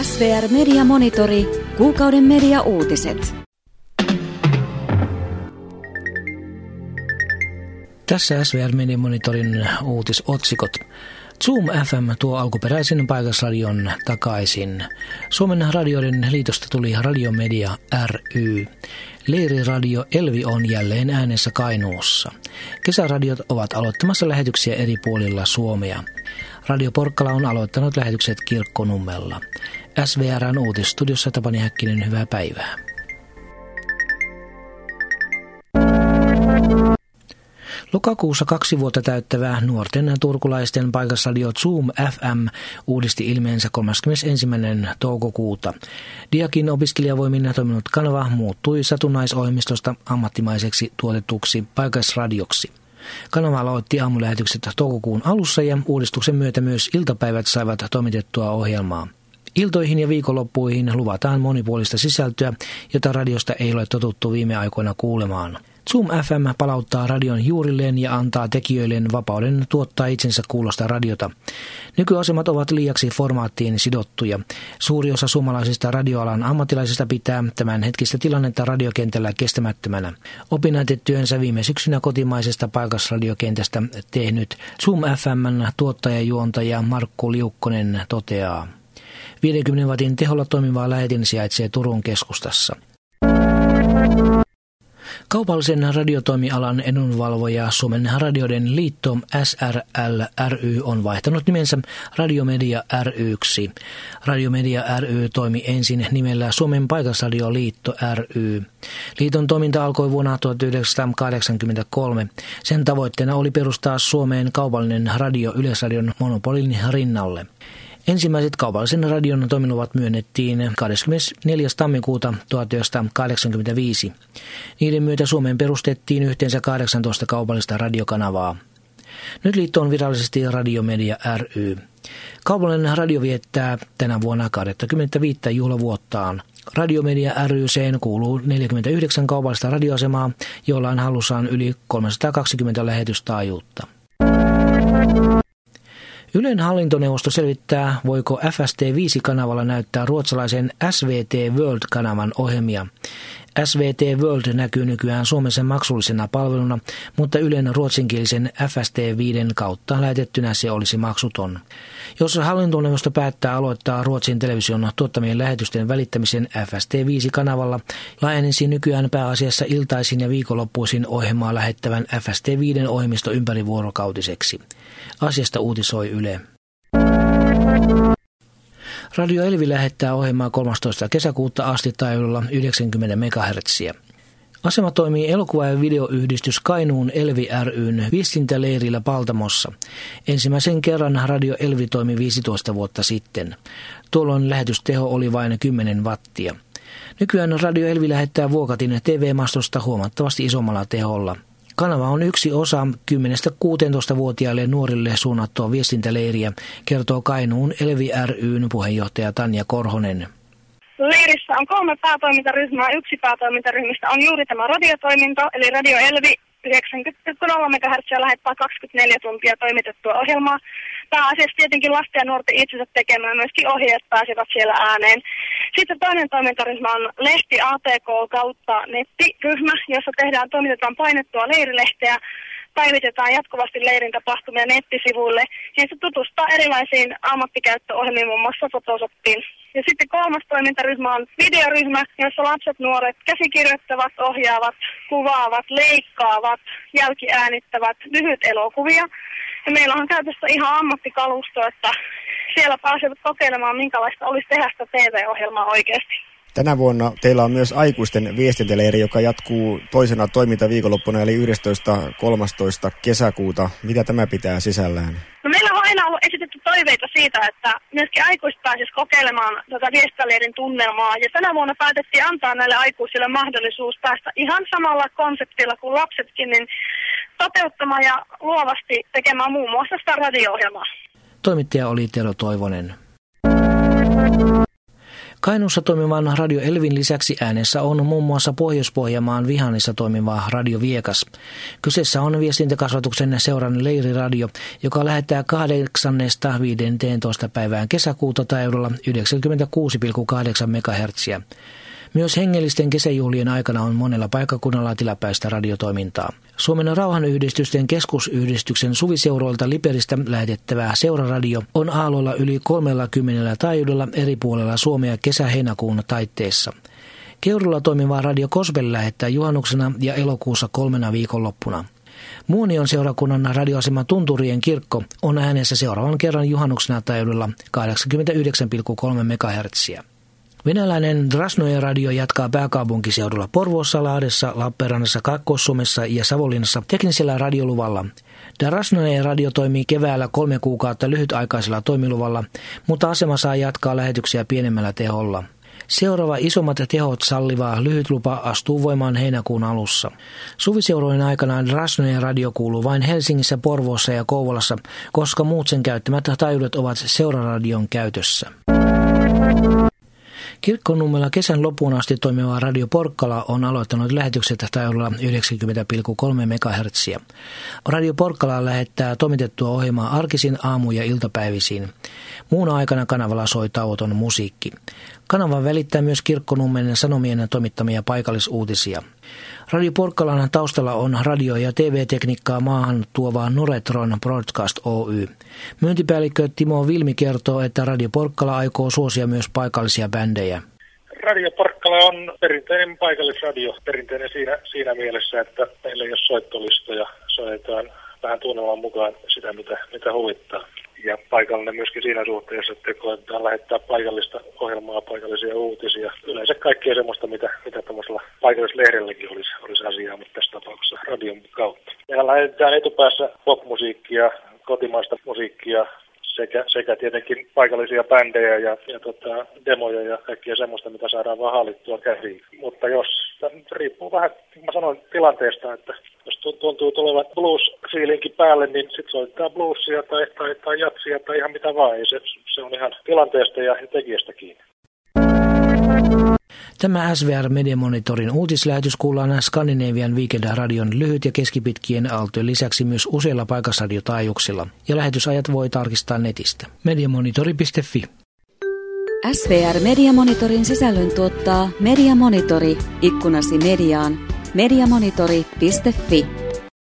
SVR Media Monitori, kuukauden media-uutiset. Tässä SVR Media Monitorin uutisotsikot. Zoom FM tuo alkuperäisen paikallisradion takaisin. Suomen radioiden liitosta tuli Radiomedia ry. Leiriradio Elvi on jälleen äänessä Kainuussa. Kesäradiot ovat aloittamassa lähetyksiä eri puolilla Suomea. Radio Porkkala on aloittanut lähetykset Kirkkonummella. SVR:n uutisstudiossa Tapani Häkkinen, hyvää päivää. Lokakuussa 2 vuotta täyttävä nuorten turkulaisten paikallisradio Zoom FM uudisti ilmeensä 31. toukokuuta. Diakin opiskelijavoimin toiminut kanava muuttui satunnaisohjelmistosta ammattimaiseksi tuotetuksi paikallisradioksi. Kanava aloitti aamulähetykset toukokuun alussa ja uudistuksen myötä myös iltapäivät saivat toimitettua ohjelmaa. Iltoihin ja viikonloppuihin luvataan monipuolista sisältöä, jota radiosta ei ole totuttu viime aikoina kuulemaan. Zoom FM palauttaa radion juurilleen ja antaa tekijöilleen vapauden tuottaa itsensä kuulosta radiota. Nykyasemat ovat liiaksi formaattiin sidottuja. Suuri osa suomalaisista radioalan ammattilaisista pitää tämän hetkistä tilannetta radiokentällä kestämättömänä. Opinnäytetyönsä viime syksynä kotimaisesta paikallisradiokentästä tehnyt Zoom FM:n tuottajajuontaja Markku Liukkonen toteaa. 50 watin teholla toimiva lähetin sijaitsee Turun keskustassa. Kaupallisen radiotoimialan edunvalvoja Suomen radioiden liitto SRL ry on vaihtanut nimensä Radiomedia ry:ksi. Radiomedia ry toimi ensin nimellä Suomen paikallisradioliitto ry. Liiton toiminta alkoi vuonna 1983. Sen tavoitteena oli perustaa Suomeen kaupallinen radio Yleisradion monopolin rinnalle. Ensimmäiset kaupallisen radion toimiluvat myönnettiin 24. tammikuuta 1985. Niiden myötä Suomeen perustettiin yhteensä 18 kaupallista radiokanavaa. Nyt liitto on virallisesti Radiomedia ry. Kaupallinen radio viettää tänä vuonna 25. juhlavuottaan. Radiomedia ry:seen kuuluu 49 kaupallista radioasemaa, joilla on hallussaan yli 320 lähetystaajuutta. Ylen hallintoneuvosto selvittää, voiko FST5-kanavalla näyttää ruotsalaisen SVT World-kanavan ohjelmia. SVT World näkyy nykyään Suomessa maksullisena palveluna, mutta Ylen ruotsinkielisen FST5 kautta lähetettynä se olisi maksuton. Jos hallintoneuvosto päättää aloittaa Ruotsin television tuottamien lähetysten välittämisen FST5-kanavalla, laajenisi nykyään pääasiassa iltaisin ja viikonloppuisin ohjelmaa lähettävän FST5 ohjelmisto ympärivuorokautiseksi. Asiasta uutisoi Yle. Radio Elvi lähettää ohjelmaa 13. kesäkuuta asti taajuudella 90 MHz. Asema toimii elokuva- ja videoyhdistys Kainuun Elvi ry:n viestintäleirillä Paltamossa. Ensimmäisen kerran Radio Elvi toimi 15 vuotta sitten. Tuolloin lähetysteho oli vain 10 wattia. Nykyään Radio Elvi lähettää Vuokatin TV-mastosta huomattavasti isommalla teholla. Kanava on yksi osa 10–16-vuotiaille nuorille suunnattua viestintäleiriä, kertoo Kainuun Elvi ry:n puheenjohtaja Tanja Korhonen. Leirissä on 3 päätoimintaryhmää. Yksi päätoimintaryhmistä on juuri tämä radiotoiminta, eli Radio Elvi 90,0 MHz lähettää 24 tuntia toimitettua ohjelmaa. Pääasiassa tietenkin lasten ja nuorten itsensä tekemään, myöskin ohjeet pääsevät siellä ääneen. Sitten toinen toimintaryhmä on Lehti ATK kautta nettiryhmä, jossa toimitetaan painettua leirilehteä, päivitetään jatkuvasti leirin tapahtumia nettisivuille ja se tutustaa erilaisiin ammattikäyttöohjelmiin, muun muassa Photoshoppiin. Ja sitten 3. toimintaryhmä on videoryhmä, jossa lapset, nuoret käsikirjoittavat, ohjaavat, kuvaavat, leikkaavat, jälkiäänittävät lyhyt elokuvia. Ja meillä on käytössä ihan ammattikalusto, että siellä pääsevät kokeilemaan, minkälaista olisi tehdä sitä TV-ohjelmaa oikeasti. Tänä vuonna teillä on myös aikuisten viestintäleiri, joka jatkuu toisena toimintaviikonloppuna, eli 11.–13. kesäkuuta. Mitä tämä pitää sisällään? No meillä on aina ollut esitetty toiveita siitä, että myöskin aikuiset pääsisivät kokeilemaan tätä viestintäleirin tunnelmaa. Ja tänä vuonna päätettiin antaa näille aikuisille mahdollisuus päästä ihan samalla konseptilla kuin lapsetkin, niin toteuttamaan ja luovasti tekemään muun muassa sitä radio-ohjelmaa. Toimittaja oli Tero Toivonen. Kainuussa toimivan Radio Elvin lisäksi äänessä on muun muassa Pohjois-Pohjanmaan Vihanissa toimiva Radio Viekas. Kyseessä on viestintäkasvatuksen seuran leiriradio, joka lähettää 8.–15. päivään kesäkuuta taajuudella 96,8 MHz. Myös hengellisten kesäjuhlien aikana on monella paikkakunnalla tilapäistä radiotoimintaa. Suomen rauhanyhdistysten keskusyhdistyksen suviseuroilta Liperistä lähetettävä seuraradio on aalloilla yli 30 taajuudella eri puolella Suomea kesä-heinäkuun taitteessa. Keurulla toimiva Radio Gospel lähettää juhannuksena ja elokuussa 3 viikonloppuna. Muonion seurakunnan radioasema Tunturien kirkko on äänessä seuraavan kerran juhannuksena taajuudella 89,3 MHz. Venäläinen Drasnoje-radio jatkaa pääkaupunkiseudulla Porvoossa, Lahdessa, Lappeenrannassa, Kaakkois-Suomessa ja Savonlinnassa teknisellä radioluvalla. Drasnoje-radio toimii keväällä 3 kuukautta lyhytaikaisella toimiluvalla, mutta asema saa jatkaa lähetyksiä pienemmällä teholla. Seuraava isommat tehot salliva lyhytlupa astuu voimaan heinäkuun alussa. Suviseurojen aikana Drasnoje-radio kuuluu vain Helsingissä, Porvoossa ja Kouvolassa, koska muut sen käyttämät taajuudet ovat seuraradion käytössä. Kirkkonummella kesän loppuun asti toimiva Radio Porkkala on aloittanut lähetykset taajuudella 90,3 MHz. Radio Porkkala lähettää toimitettua ohjelmaa arkisin, aamu- ja iltapäivisiin. Muuna aikana kanavalla soi tauoton musiikki. Kanava välittää myös Kirkkonummen Sanomien toimittamia paikallisuutisia. Radio Porkkalan taustalla on radio- ja TV-tekniikkaa maahan tuova Noretron Broadcast Oy. Myyntipäällikkö Timo Vilmi kertoo, että Radio Porkkala aikoo suosia myös paikallisia bändejä. Radio Porkkala on perinteinen paikallisradio, perinteinen siinä mielessä, että meillä ei ole soittolistoja, soitetaan vähän tunnelman mukaan sitä, mitä huvittaa. Ja paikallinen myöskin siinä suhteessa, että koetetaan lähettää paikallista ohjelmaa, paikallisia uutisia. Yleensä kaikkea semmoista, mitä tämmöisellä paikallislehdelläkin olisi asiaa, mutta tässä tapauksessa radion kautta. Meillä lähetetään etupäässä popmusiikkia, kotimaista musiikkia sekä tietenkin paikallisia bändejä ja demoja ja kaikkea semmoista, mitä saadaan vaan hallittua käsiin. Mutta jos, riippuu vähän, niin mä sanoin, tilanteesta, että jos tuntuu tulevan blues-fiilinkin päälle, niin sitten soitetaan bluesia tai jatsia tai ihan mitä vaan. Se on ihan tilanteesta ja tekijästä kiinni. Tämä SVR Media Monitorin uutislähetys kuullaan Scandinavian Weekend-radion lyhyt- ja keskipitkien aaltojen lisäksi myös useilla paikasradiotaajuuksilla. Ja lähetysajat voi tarkistaa netistä. Mediamonitori.fi. SVR Media Monitorin sisällön tuottaa Media Monitori, ikkunasi mediaan. Mediamonitori.fi.